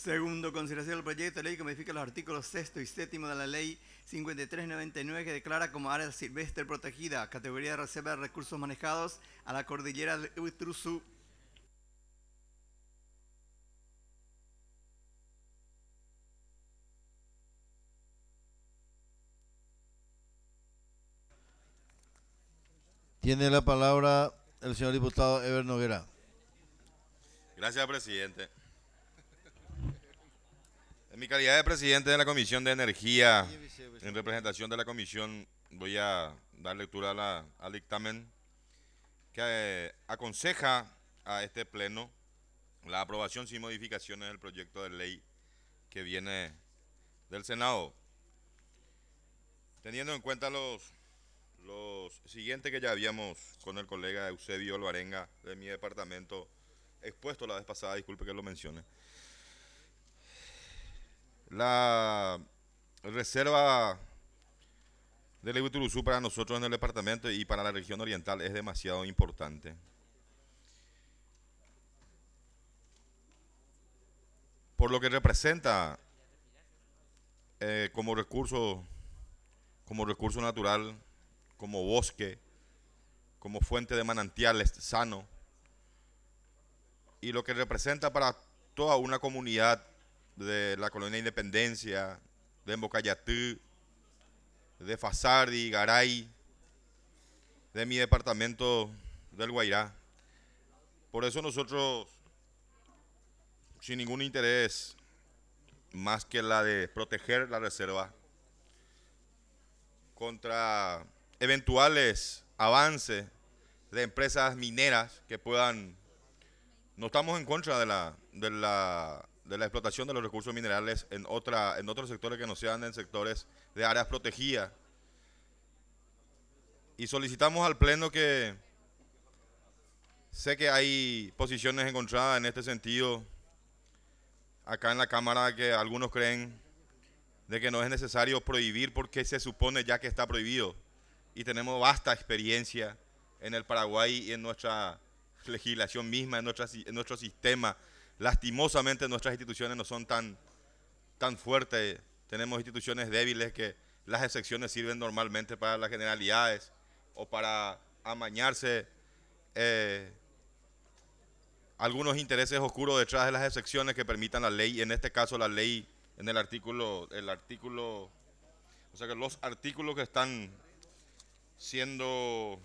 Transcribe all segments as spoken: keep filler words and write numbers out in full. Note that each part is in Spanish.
Segundo, consideración del proyecto de ley que modifica los artículos sexto y séptimo de la ley cincuenta y tres noventa y nueve que declara como área silvestre protegida, categoría de reserva de recursos manejados a la cordillera del Iguazú. Tiene la palabra el señor diputado Ever Noguera. Gracias, presidente. En mi calidad de presidente de la Comisión de Energía, en representación de la Comisión, voy a dar lectura a la, al dictamen que eh, aconseja a este Pleno la aprobación sin modificaciones del proyecto de ley que viene del Senado. Teniendo en cuenta los, los siguientes que ya habíamos con el colega Eusebio Alvarenga de mi departamento expuesto la vez pasada, disculpe que lo mencione. La reserva del Iguazú para nosotros en el departamento y para la región oriental es demasiado importante. Por lo que representa eh, como recurso, como recurso natural, como bosque, como fuente de manantiales sano, y lo que representa para toda una comunidad de la colonia Independencia, de Embocayatú, de Fasardi, Garay, de mi departamento del Guairá. Por eso nosotros, sin ningún interés más que la de proteger la reserva contra eventuales avances de empresas mineras que puedan, no estamos en contra de la, de la, de la explotación de los recursos minerales en, otra, en otros sectores que no sean en sectores de áreas protegidas. Y solicitamos al Pleno que, sé que hay posiciones encontradas en este sentido acá en la Cámara, que algunos creen de que no es necesario prohibir porque se supone ya que está prohibido. Y tenemos vasta experiencia en el Paraguay y en nuestra legislación misma, en, nuestra, en nuestro sistema. Lastimosamente nuestras instituciones no son tan, tan fuertes. Tenemos instituciones débiles que las excepciones sirven normalmente para las generalidades o para amañarse eh, algunos intereses oscuros detrás de las excepciones que permitan la ley. En este caso la ley en el artículo, el artículo, o sea que los artículos que están siendo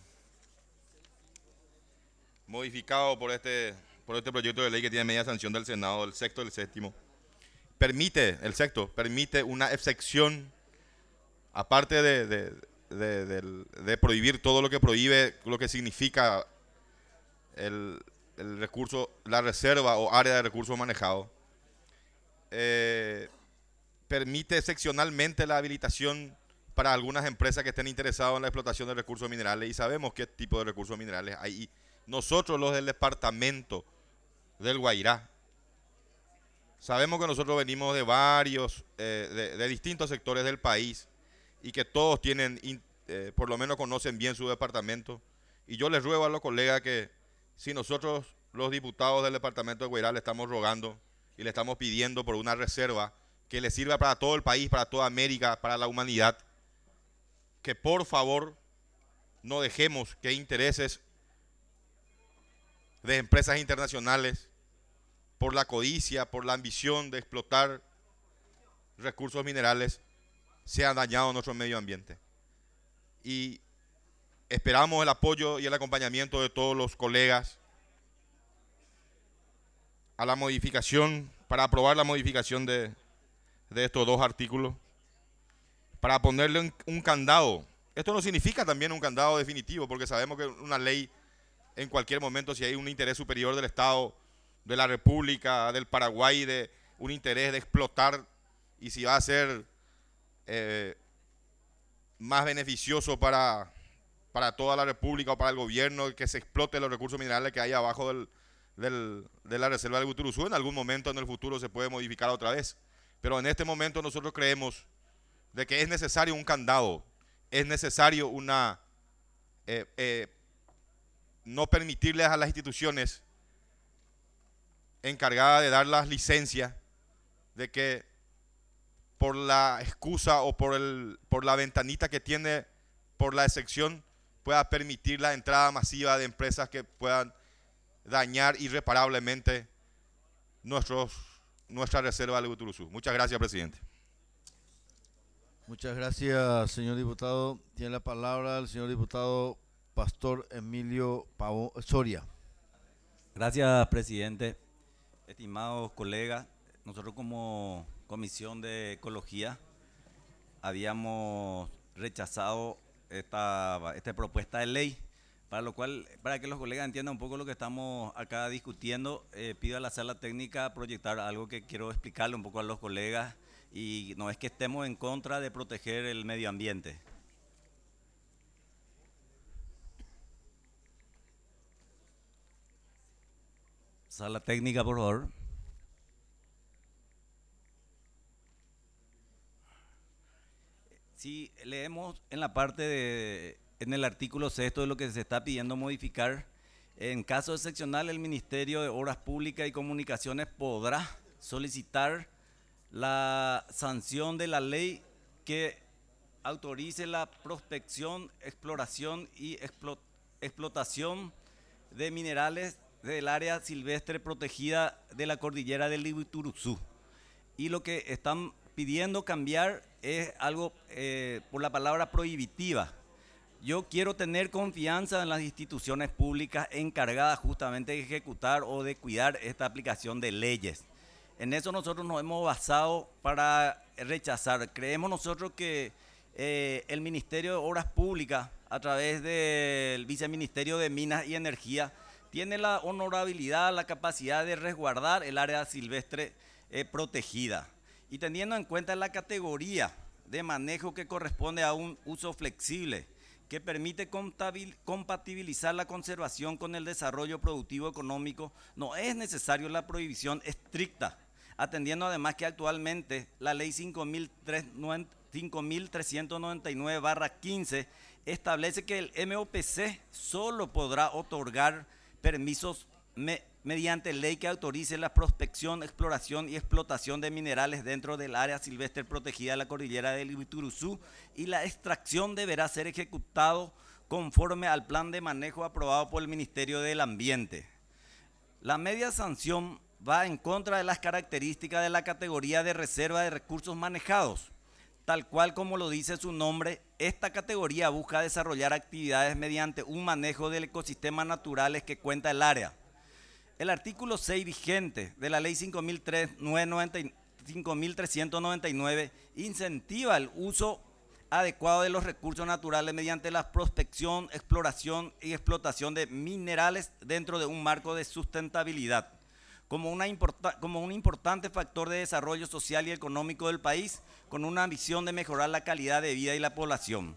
modificados por este, por este proyecto de ley que tiene media sanción del Senado, el sexto y el séptimo, permite, el sexto, permite una excepción, aparte de, de, de, de, de prohibir todo lo que prohíbe, lo que significa el, el recurso, la reserva o área de recursos manejados, eh, permite excepcionalmente la habilitación para algunas empresas que estén interesadas en la explotación de recursos minerales, y sabemos qué tipo de recursos minerales hay. Y nosotros los del departamento del Guairá, sabemos que nosotros venimos de varios, eh, de, de distintos sectores del país y que todos tienen, eh, por lo menos conocen bien su departamento. Y yo les ruego a los colegas que si nosotros los diputados del departamento de Guairá le estamos rogando y le estamos pidiendo por una reserva que le sirva para todo el país, para toda América, para la humanidad, que por favor no dejemos que intereses de empresas internacionales, por la codicia, por la ambición de explotar recursos minerales, sean dañados nuestro medio ambiente. Y esperamos el apoyo y el acompañamiento de todos los colegas a la modificación, para aprobar la modificación de, de estos dos artículos, para ponerle un, un candado. Esto no significa también un candado definitivo, porque sabemos que una ley en cualquier momento, si hay un interés superior del Estado, de la República, del Paraguay, de un interés de explotar, y si va a ser eh, más beneficioso para, para toda la República o para el gobierno que se explote los recursos minerales que hay abajo del, del, de la reserva del Iguazú, en algún momento en el futuro se puede modificar otra vez. Pero en este momento nosotros creemos de que es necesario un candado, es necesario una eh, eh, no permitirles a las instituciones encargadas de dar las licencias de que por la excusa o por, el, por la ventanita que tiene, por la excepción, pueda permitir la entrada masiva de empresas que puedan dañar irreparablemente nuestros, nuestra reserva de Uturuzú. Muchas gracias, presidente. Muchas gracias, señor diputado. Tiene la palabra el señor diputado Pastor Emilio Pavón Soria. Gracias, presidente. Estimados colegas, nosotros como Comisión de Ecología habíamos rechazado esta, esta propuesta de ley, para lo cual, para que los colegas entiendan un poco lo que estamos acá discutiendo, eh, pido a la sala técnica proyectar algo que quiero explicarle un poco a los colegas, y no es que estemos en contra de proteger el medio ambiente. Sala técnica, por favor. Si leemos en la parte de, en el artículo sexto de lo que se está pidiendo modificar, en caso excepcional el Ministerio de Obras Públicas y Comunicaciones podrá solicitar la sanción de la ley que autorice la prospección, exploración y explot, explotación de minerales del área silvestre protegida de la cordillera del Uturuzú. Y lo que están pidiendo cambiar es algo eh, por la palabra prohibitiva. Yo quiero tener confianza en las instituciones públicas encargadas justamente de ejecutar o de cuidar esta aplicación de leyes. En eso nosotros nos hemos basado para rechazar. Creemos nosotros que eh, el Ministerio de Obras Públicas, a través del Viceministerio de Minas y Energía, tiene la honorabilidad, la capacidad de resguardar el área silvestre eh, protegida. Y teniendo en cuenta la categoría de manejo que corresponde a un uso flexible, que permite compatibilizar la conservación con el desarrollo productivo económico, no es necesario la prohibición estricta, atendiendo además que actualmente la ley cinco mil trescientos noventa y nueve barra quince establece que el M O P C solo podrá otorgar permisos me, mediante ley que autorice la prospección, exploración y explotación de minerales dentro del área silvestre protegida de la cordillera del Uturuzú, y la extracción deberá ser ejecutado conforme al plan de manejo aprobado por el Ministerio del Ambiente. La media sanción va en contra de las características de la categoría de reserva de recursos manejados. Tal cual como lo dice su nombre, esta categoría busca desarrollar actividades mediante un manejo del ecosistema naturales que cuenta el área. El artículo seis vigente de la ley cinco mil trescientos noventa y nueve incentiva el uso adecuado de los recursos naturales mediante la prospección, exploración y explotación de minerales dentro de un marco de sustentabilidad, como, una importa, como un importante factor de desarrollo social y económico del país, con una visión de mejorar la calidad de vida y la población.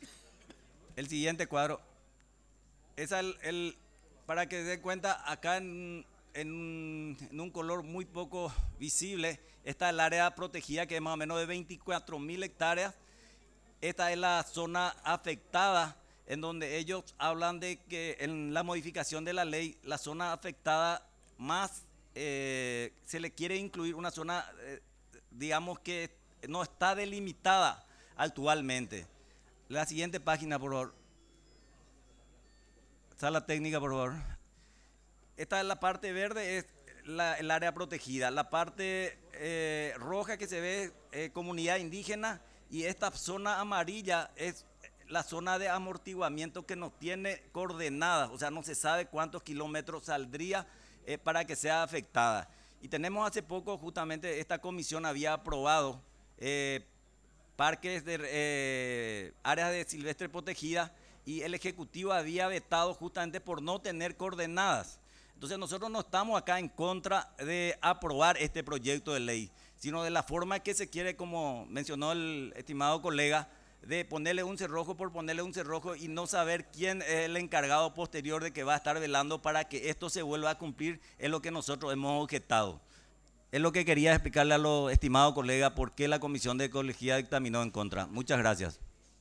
El siguiente cuadro es el, el para que se den cuenta, acá en, en, en un color muy poco visible está el área protegida, que es más o menos de veinticuatro mil hectáreas. Esta es la zona afectada, en donde ellos hablan de que en la modificación de la ley, la zona afectada más eh, se le quiere incluir una zona, eh, digamos que no está delimitada actualmente. La siguiente página, por favor. Sala técnica, por favor. Esta es la parte verde, es la, el área protegida. La parte eh, roja que se ve, eh, comunidad indígena, y esta zona amarilla es la zona de amortiguamiento que no tiene coordenadas, o sea, no se sabe cuántos kilómetros saldría eh, para que sea afectada. Y tenemos hace poco, justamente, esta comisión había aprobado eh, parques de eh, áreas de silvestre protegida, y el Ejecutivo había vetado justamente por no tener coordenadas. Entonces nosotros no estamos acá en contra de aprobar este proyecto de ley, sino de la forma que se quiere, como mencionó el estimado colega, de ponerle un cerrojo por ponerle un cerrojo y no saber quién es el encargado posterior de que va a estar velando para que esto se vuelva a cumplir, es lo que nosotros hemos objetado. Es lo que quería explicarle a los estimados colegas por qué la Comisión de Ecología dictaminó en contra. Muchas gracias.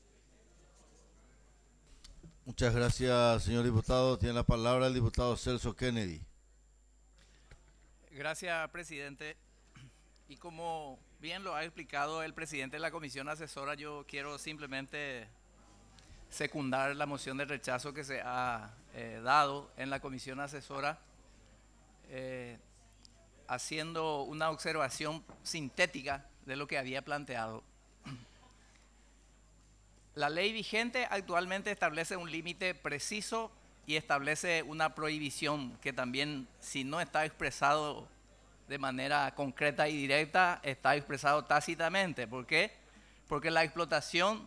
Muchas gracias, señor diputado. Tiene la palabra el diputado Celso Kennedy. Gracias, presidente. Y como bien lo ha explicado el presidente de la comisión asesora, yo quiero simplemente secundar la moción de rechazo que se ha eh, dado en la comisión asesora, eh, haciendo una observación sintética de lo que había planteado. La ley vigente actualmente establece un límite preciso y establece una prohibición que también, si no está expresado de manera concreta y directa, está expresado tácitamente. ¿Por qué? Porque la explotación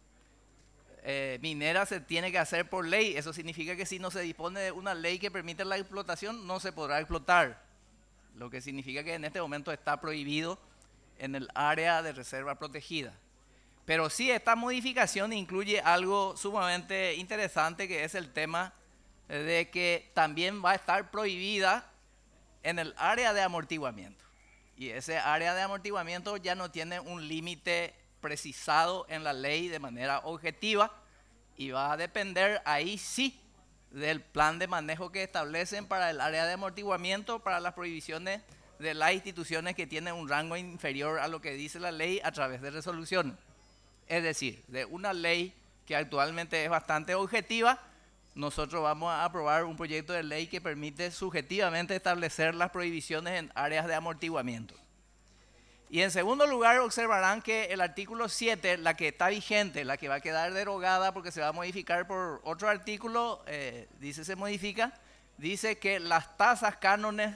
eh, minera se tiene que hacer por ley. Eso significa que si no se dispone de una ley que permite la explotación, no se podrá explotar. Lo que significa que en este momento está prohibido en el área de reserva protegida. Pero sí, esta modificación incluye algo sumamente interesante, que es el tema de que también va a estar prohibida en el área de amortiguamiento. Y ese área de amortiguamiento ya no tiene un límite precisado en la ley de manera objetiva y va a depender ahí sí del plan de manejo que establecen para el área de amortiguamiento, para las prohibiciones de las instituciones que tienen un rango inferior a lo que dice la ley a través de resolución. Es decir, de una ley que actualmente es bastante objetiva, nosotros vamos a aprobar un proyecto de ley que permite subjetivamente establecer las prohibiciones en áreas de amortiguamiento. Y en segundo lugar, observarán que el artículo siete, la que está vigente, la que va a quedar derogada porque se va a modificar por otro artículo, eh, dice se modifica, dice que las tasas, cánones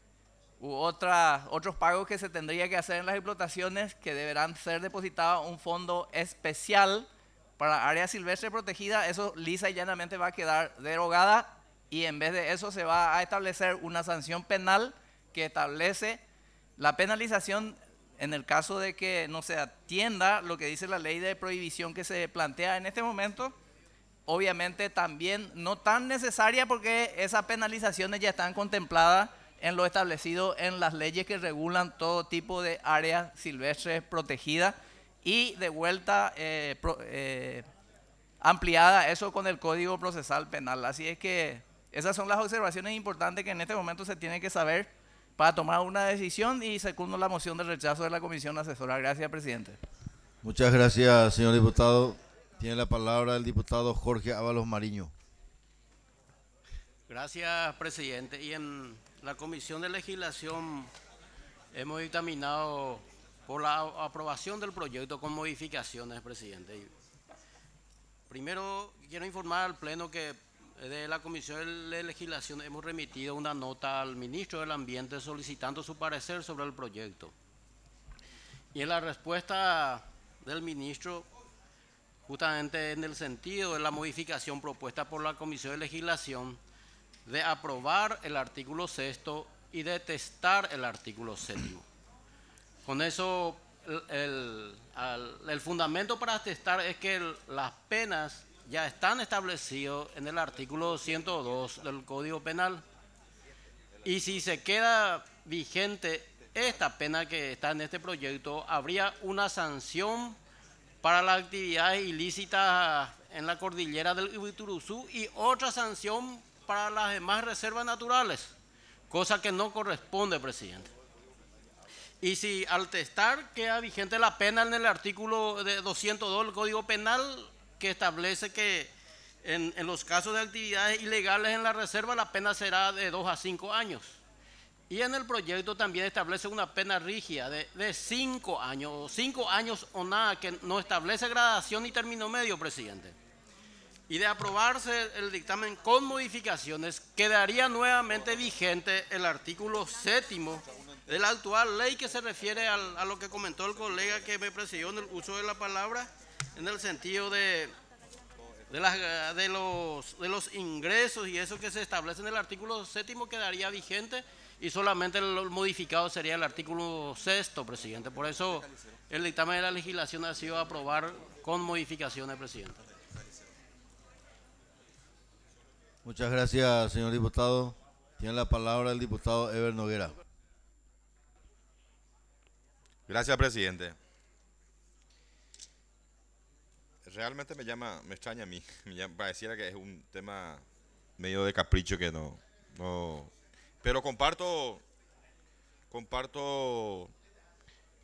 u otras, otros pagos que se tendría que hacer en las explotaciones, que deberán ser depositados a un fondo especial para área silvestre protegida, eso lisa y llanamente va a quedar derogada, y en vez de eso se va a establecer una sanción penal que establece la penalización en el caso de que no se atienda lo que dice la ley de prohibición que se plantea en este momento. Obviamente también no tan necesaria, porque esas penalizaciones ya están contempladas en lo establecido en las leyes que regulan todo tipo de áreas silvestres protegidas, y de vuelta eh, pro, eh, ampliada eso con el Código Procesal Penal. Así es que esas son las observaciones importantes que en este momento se tiene que saber para tomar una decisión, y secundo la moción de rechazo de la comisión asesora. Gracias, presidente. Muchas gracias, señor diputado. Tiene la palabra el diputado Jorge Ábalos Mariño. Gracias, presidente. Y en la Comisión de Legislación hemos dictaminado por la aprobación del proyecto con modificaciones, presidente. Primero, quiero informar al Pleno que de la Comisión de Legislación hemos remitido una nota al ministro del Ambiente solicitando su parecer sobre el proyecto. Y en la respuesta del ministro, justamente en el sentido de la modificación propuesta por la Comisión de Legislación, de aprobar el artículo sexto y de testar el artículo séptimo. Con eso, el, el, el fundamento para testar es que el, las penas ya están establecidos en el artículo ciento dos del Código Penal. Y si se queda vigente esta pena que está en este proyecto, habría una sanción para las actividades ilícitas en la cordillera del Ibituruzú y otra sanción para las demás reservas naturales, cosa que no corresponde, presidente. Y si al testar queda vigente la pena en el artículo de doscientos dos del Código Penal, que establece que en, en los casos de actividades ilegales en la reserva la pena será de dos a cinco años. Y en el proyecto también establece una pena rígida de, de cinco años, cinco años o nada, que no establece gradación ni término medio, presidente. Y de aprobarse el dictamen con modificaciones, quedaría nuevamente vigente el artículo séptimo de la actual ley, que se refiere al, a lo que comentó el colega que me precedió en el uso de la palabra, en el sentido de, de, las, de, los, de los ingresos y eso que se establece en el artículo séptimo quedaría vigente, y solamente el modificado sería el artículo sexto, presidente. Por eso el dictamen de la legislación ha sido aprobar con modificaciones, presidente. Muchas gracias, señor diputado. Tiene la palabra el diputado Ever Noguera. Gracias, presidente. Realmente me llama, me extraña a mí, me llama, pareciera que es un tema medio de capricho que no, no, pero comparto, comparto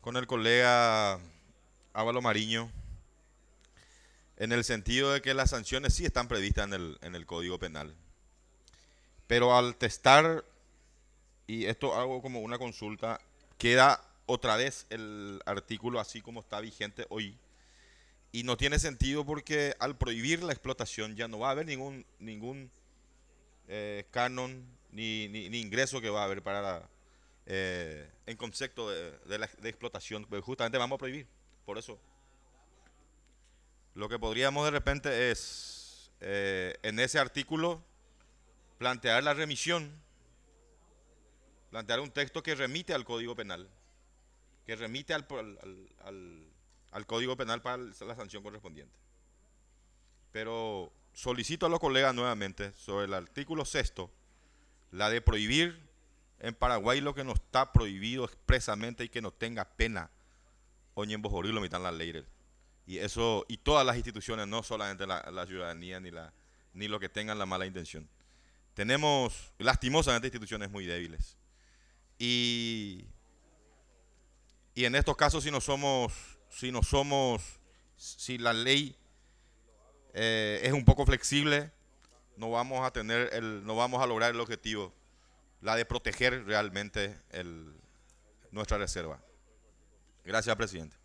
con el colega Ávalo Mariño en el sentido de que las sanciones sí están previstas en el, en el Código Penal. Pero al testar, y esto hago como una consulta, queda otra vez el artículo así como está vigente hoy. Y no tiene sentido porque al prohibir la explotación ya no va a haber ningún, ningún eh, canon ni, ni, ni ingreso que va a haber para la, eh, en concepto de, de, la, de explotación. Pues justamente vamos a prohibir. Por eso, lo que podríamos de repente es, eh, en ese artículo, plantear la remisión, plantear un texto que remite al Código Penal, que remite al, al, al, al Código Penal para la sanción correspondiente. Pero solicito a los colegas nuevamente sobre el artículo sexto, la de prohibir en Paraguay lo que no está prohibido expresamente y que no tenga pena. Oñen Bojorilo mitan la ley. Y eso, y todas las instituciones, no solamente la, la ciudadanía ni, la, ni los que tengan la mala intención. Tenemos, lastimosamente, instituciones muy débiles. Y, y en estos casos, si no somos, si no somos, si la ley eh, es un poco flexible, no vamos a tener el, no vamos a lograr el objetivo, la de proteger realmente el, nuestra reserva. Gracias, presidente.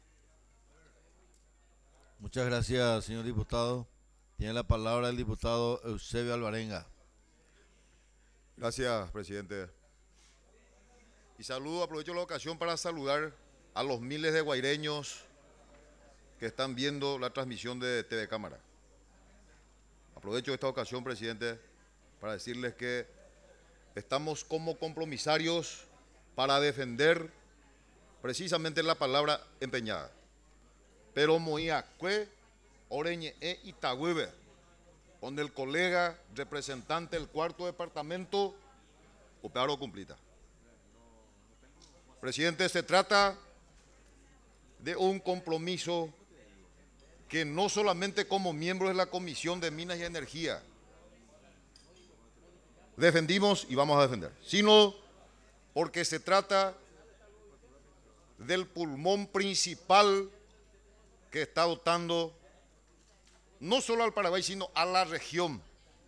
Muchas gracias, señor diputado. Tiene la palabra el diputado Eusebio Alvarenga. Gracias, presidente. Y saludo, aprovecho la ocasión para saludar a los miles de guaireños que están viendo la transmisión de T V Cámara. Aprovecho esta ocasión, presidente, para decirles que estamos como compromisarios para defender precisamente la palabra empeñada. Pero moiacue, oreñe e itagüeve, donde el colega representante del cuarto departamento, opearo cumplita. Presidente, se trata de un compromiso que no solamente como miembros de la Comisión de Minas y Energía defendimos y vamos a defender, sino porque se trata del pulmón principal que está dotando no solo al Paraguay, sino a la región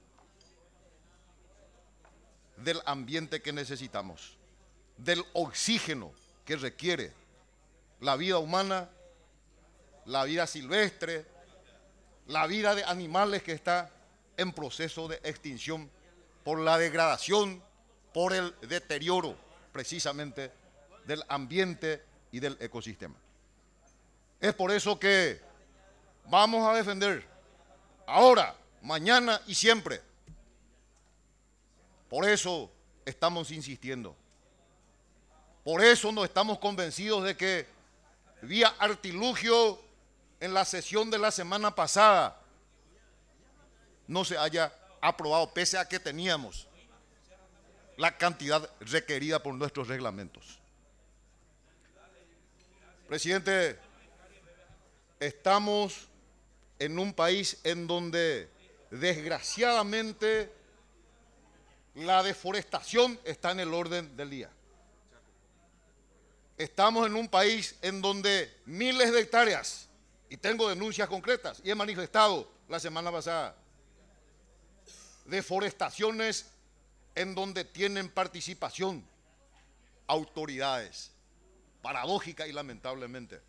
del ambiente que necesitamos, del oxígeno que requiere la vida humana, la vida silvestre, la vida de animales que está en proceso de extinción por la degradación, por el deterioro precisamente del ambiente y del ecosistema. Es por eso que vamos a defender ahora, mañana y siempre. Por eso estamos insistiendo. Por eso no estamos convencidos de que vía artilugio en la sesión de la semana pasada no se haya aprobado, pese a que teníamos la cantidad requerida por nuestros reglamentos. Presidente, estamos en un país en donde desgraciadamente la deforestación está en el orden del día. Estamos en un país en donde miles de hectáreas, y tengo denuncias concretas, y he manifestado la semana pasada, deforestaciones en donde tienen participación autoridades, paradójica y lamentablemente.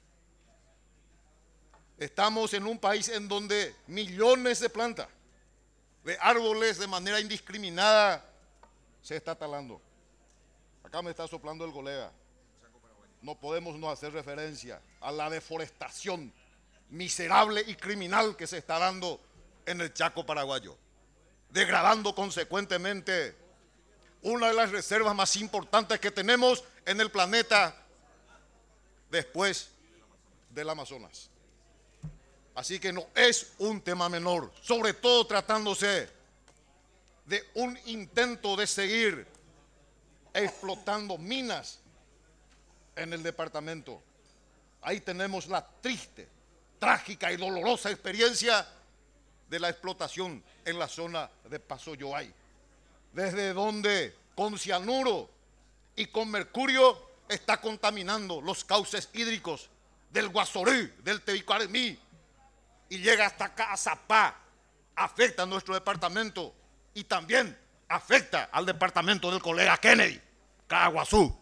Estamos en un país en donde millones de plantas, de árboles de manera indiscriminada se está talando. Acá me está soplando el colega. No podemos no hacer referencia a la deforestación miserable y criminal que se está dando en el Chaco paraguayo, degradando consecuentemente una de las reservas más importantes que tenemos en el planeta después del Amazonas. Así que no es un tema menor, sobre todo tratándose de un intento de seguir explotando minas en el departamento. Ahí tenemos la triste, trágica y dolorosa experiencia de la explotación en la zona de Paso Yoay, desde donde con cianuro y con mercurio está contaminando los cauces hídricos del Guasorí, del Tebicuaremí, y llega hasta acá a Zapá, afecta a nuestro departamento y también afecta al departamento del colega Kennedy, Caguazú.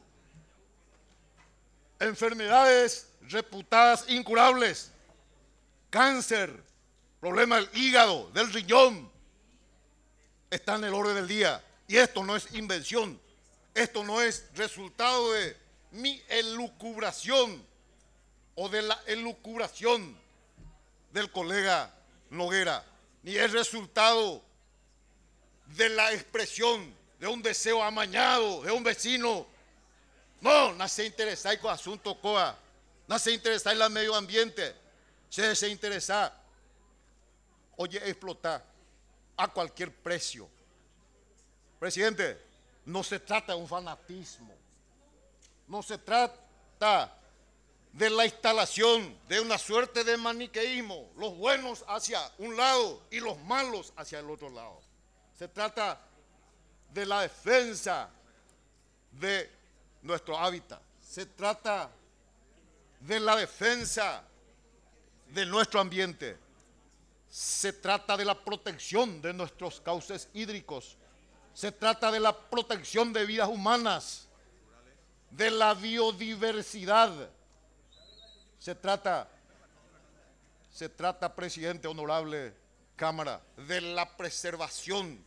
Enfermedades reputadas incurables, cáncer, problema del hígado, del riñón, está en el orden del día. Y esto no es invención, esto no es resultado de mi elucubración o de la elucubración del colega Noguera, ni es resultado de la expresión de un deseo amañado de un vecino. No, no se interesa con asunto coa, no se interesa en el medio ambiente, se se interesa, oye, explotar a cualquier precio. Presidente, no se trata de un fanatismo, no se trata de la instalación de una suerte de maniqueísmo, los buenos hacia un lado y los malos hacia el otro lado. Se trata de la defensa de nuestro hábitat, se trata de la defensa de nuestro ambiente, se trata de la protección de nuestros cauces hídricos, se trata de la protección de vidas humanas, de la biodiversidad. Se trata, se trata, presidente, honorable Cámara, de la preservación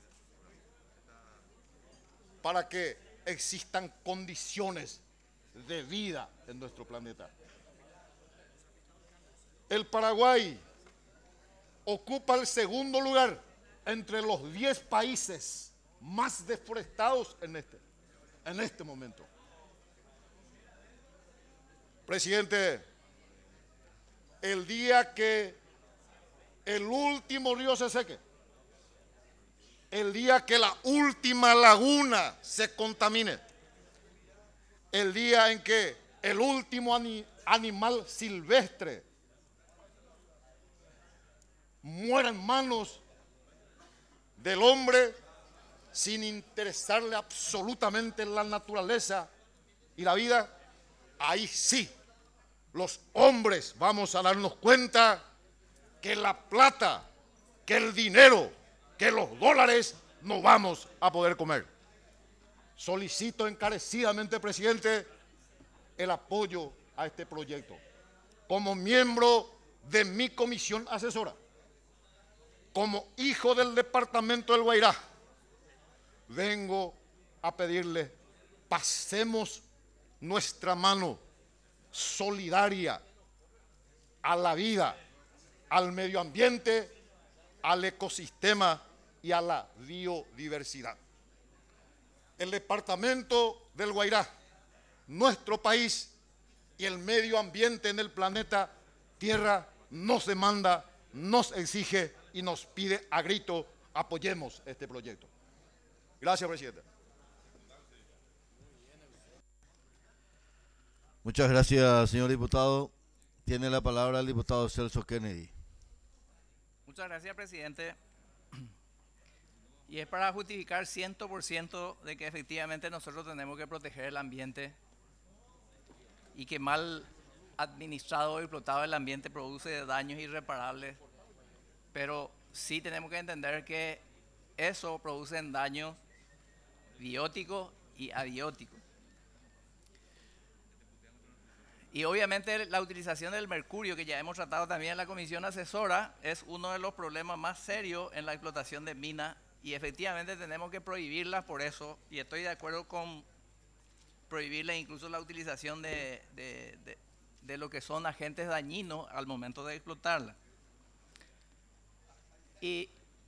para que existan condiciones de vida en nuestro planeta. El Paraguay ocupa el segundo lugar entre los diez países más deforestados en este, en este momento. Presidente, el día que el último río se seque, el día que la última laguna se contamine, el día en que el último ani- animal silvestre muera en manos del hombre sin interesarle absolutamente la naturaleza y la vida, ahí sí, los hombres vamos a darnos cuenta que la plata, que el dinero, que los dólares no vamos a poder comer. Solicito encarecidamente, presidente, el apoyo a este proyecto. Como miembro de mi comisión asesora, como hijo del departamento del Guairá, vengo a pedirle, pasemos nuestra mano solidaria a la vida, al medio ambiente, al ecosistema y a la biodiversidad. El departamento del Guairá, nuestro país y el medio ambiente en el planeta Tierra nos demanda, nos exige y nos pide a grito, apoyemos este proyecto. Gracias, presidente. Muchas gracias, señor diputado. Tiene la palabra el diputado Celso Kennedy. Muchas gracias, presidente. Y es para justificar cien por ciento de que efectivamente nosotros tenemos que proteger el ambiente y que mal administrado o explotado el ambiente produce daños irreparables, pero sí tenemos que entender que eso produce daños bióticos y abióticos. Y obviamente la utilización del mercurio, que ya hemos tratado también en la comisión asesora, es uno de los problemas más serios en la explotación de minas y efectivamente tenemos que prohibirlas por eso, y estoy de acuerdo con prohibirle incluso la utilización de, de, de, de lo que son agentes dañinos al momento de explotarla. Y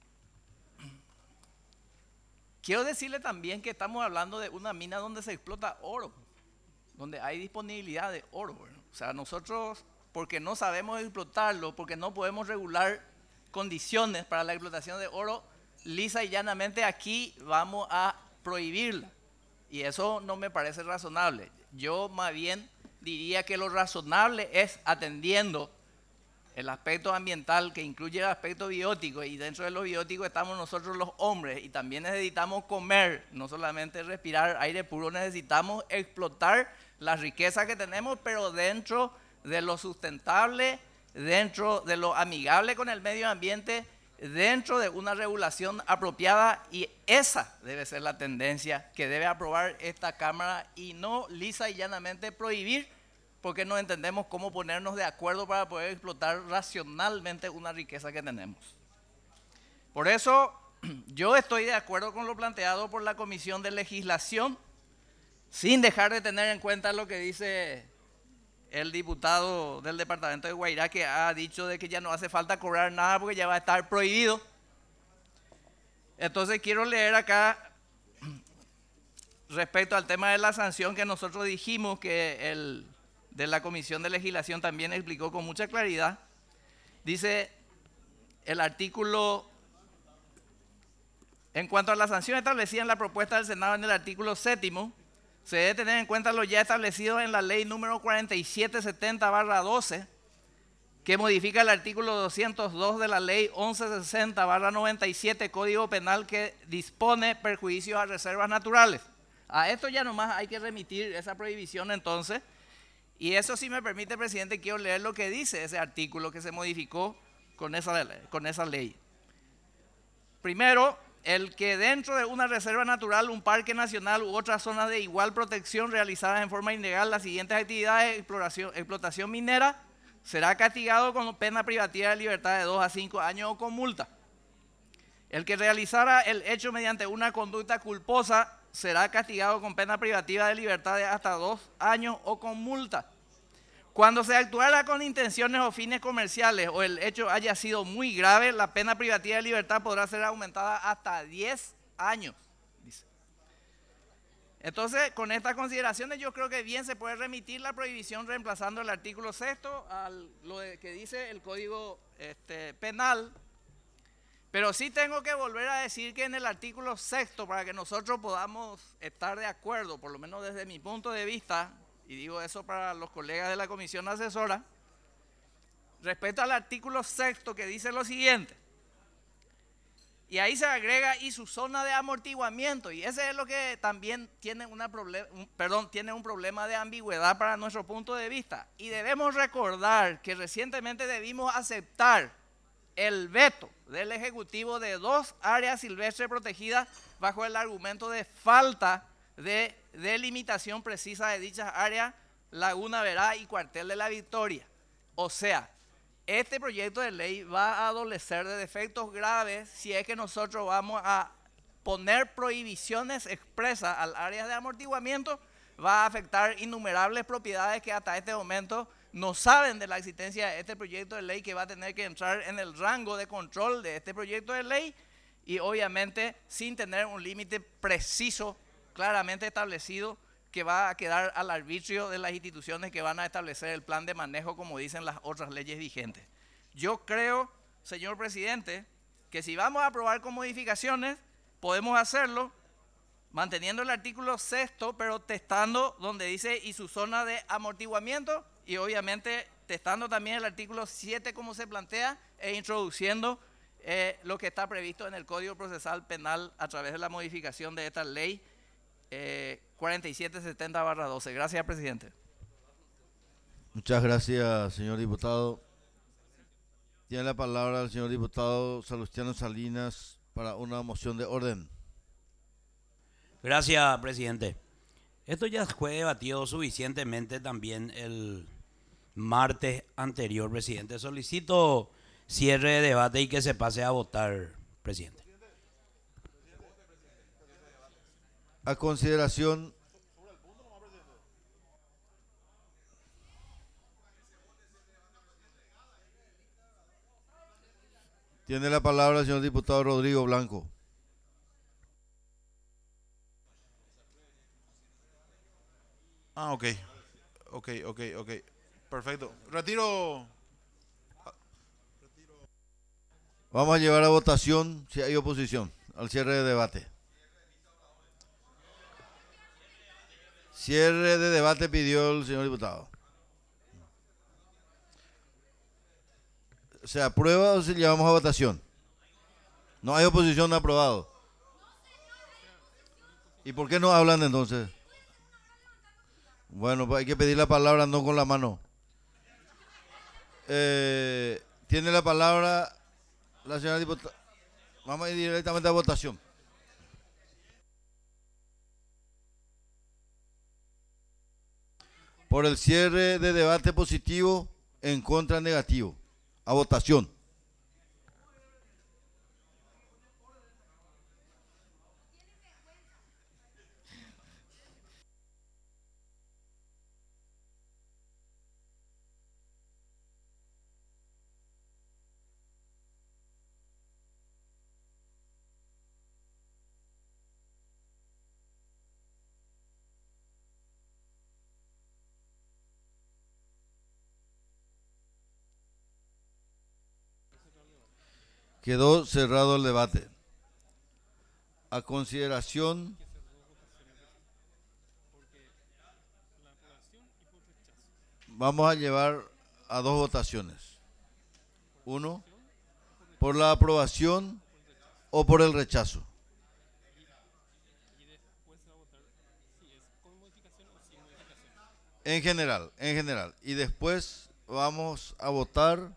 quiero decirle también que estamos hablando de una mina donde se explota oro, donde hay disponibilidad de oro, ¿verdad? O sea, nosotros, porque no sabemos explotarlo, porque no podemos regular condiciones para la explotación de oro, lisa y llanamente aquí vamos a prohibirla. Y eso no me parece razonable. Yo más bien diría que lo razonable es atendiendo el aspecto ambiental que incluye el aspecto biótico, y dentro de lo biótico estamos nosotros los hombres y también necesitamos comer, no solamente respirar aire puro, necesitamos explotar las riquezas que tenemos, pero dentro de lo sustentable, dentro de lo amigable con el medio ambiente, dentro de una regulación apropiada, y esa debe ser la tendencia que debe aprobar esta Cámara y no lisa y llanamente prohibir, porque no entendemos cómo ponernos de acuerdo para poder explotar racionalmente una riqueza que tenemos. Por eso yo estoy de acuerdo con lo planteado por la Comisión de Legislación, sin dejar de tener en cuenta lo que dice el diputado del departamento de Guairá, que ha dicho de que ya no hace falta cobrar nada porque ya va a estar prohibido. Entonces quiero leer acá respecto al tema de la sanción que nosotros dijimos, que el de la Comisión de Legislación también explicó con mucha claridad. Dice el artículo, en cuanto a la sanción establecida en la propuesta del Senado en el artículo séptimo, se debe tener en cuenta lo ya establecido en la ley número cuarenta y siete setenta barra doce, que modifica el artículo doscientos dos de la ley once sesenta barra noventa y siete Código Penal, que dispone perjuicios a reservas naturales. A esto ya nomás hay que remitir esa prohibición entonces, y eso, si me permite, presidente, quiero leer lo que dice ese artículo que se modificó con esa, con esa ley. Primero, el que dentro de una reserva natural, un parque nacional u otras zonas de igual protección realizadas en forma ilegal las siguientes actividades de exploración, explotación minera, será castigado con pena privativa de libertad de dos a cinco años o con multa. El que realizara el hecho mediante una conducta culposa será castigado con pena privativa de libertad de hasta dos años o con multa. Cuando se actuara con intenciones o fines comerciales o el hecho haya sido muy grave, la pena privativa de libertad podrá ser aumentada hasta diez años. Dice. Entonces, con estas consideraciones, yo creo que bien se puede remitir la prohibición reemplazando el artículo sexto a lo que dice el Código este, Penal. Pero sí tengo que volver a decir que en el artículo sexto, para que nosotros podamos estar de acuerdo, por lo menos desde mi punto de vista, y digo eso para los colegas de la comisión asesora, respecto al artículo sexto, que dice lo siguiente, y ahí se agrega y su zona de amortiguamiento, y ese es lo que también tiene, una problem, un, perdón, tiene un problema de ambigüedad para nuestro punto de vista, y debemos recordar que recientemente debimos aceptar el veto del Ejecutivo de dos áreas silvestres protegidas bajo el argumento de falta de delimitación precisa de dichas áreas, Laguna Verá y Cuartel de la Victoria. O sea, este proyecto de ley va a adolecer de defectos graves si es que nosotros vamos a poner prohibiciones expresas al área de amortiguamiento. Va a afectar innumerables propiedades que hasta este momento no saben de la existencia de este proyecto de ley, que va a tener que entrar en el rango de control de este proyecto de ley, y obviamente sin tener un límite preciso, claramente establecido, que va a quedar al arbitrio de las instituciones que van a establecer el plan de manejo, como dicen las otras leyes vigentes. Yo creo, señor presidente, que si vamos a aprobar con modificaciones, podemos hacerlo manteniendo el artículo sexto, pero testando donde dice y su zona de amortiguamiento, y obviamente testando también el artículo siete como se plantea, e introduciendo eh, lo que está previsto en el Código Procesal Penal a través de la modificación de esta ley eh, cuarenta y siete setenta barra doce. Gracias, presidente. Muchas gracias, señor diputado. Tiene la palabra el señor diputado Salustiano Salinas para una moción de orden. Gracias, presidente. Esto ya fue debatido suficientemente también el martes anterior, presidente. Solicito cierre de debate y que se pase a votar, presidente. A consideración tiene la palabra el señor diputado Rodrigo Blanco. Ah, ok, ok, ok, ok, perfecto. Retiro. Vamos a llevar a votación si hay oposición al cierre de debate. Cierre de debate pidió el señor diputado. ¿Se aprueba o se llevamos a votación? No hay oposición, no aprobado. ¿Y por qué no hablan entonces? Bueno, pues hay que pedir la palabra, no con la mano. Eh, tiene la palabra la señora diputada. Vamos a ir directamente a votación. Por el cierre de debate positivo, en contra negativo. A votación. Quedó cerrado el debate. A consideración vamos a llevar a dos votaciones. Uno, por la aprobación o por el rechazo. En general, en general. Y después vamos a votar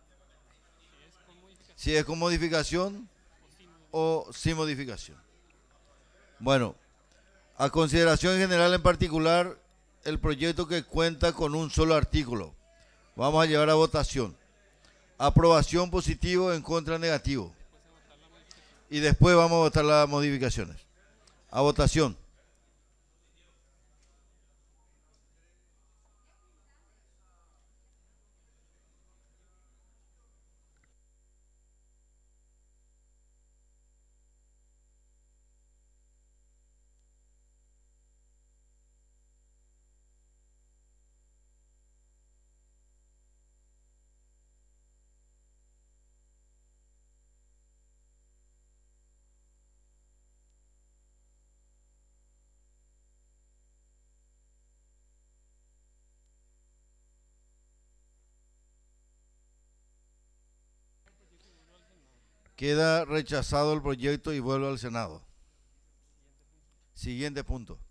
si es con modificación o sin modificación. Bueno, a consideración general en particular, el proyecto que cuenta con un solo artículo. Vamos a llevar a votación. Aprobación positivo, en contra negativo. Y después vamos a votar las modificaciones. A votación. Queda rechazado el proyecto y vuelve al Senado. Siguiente punto.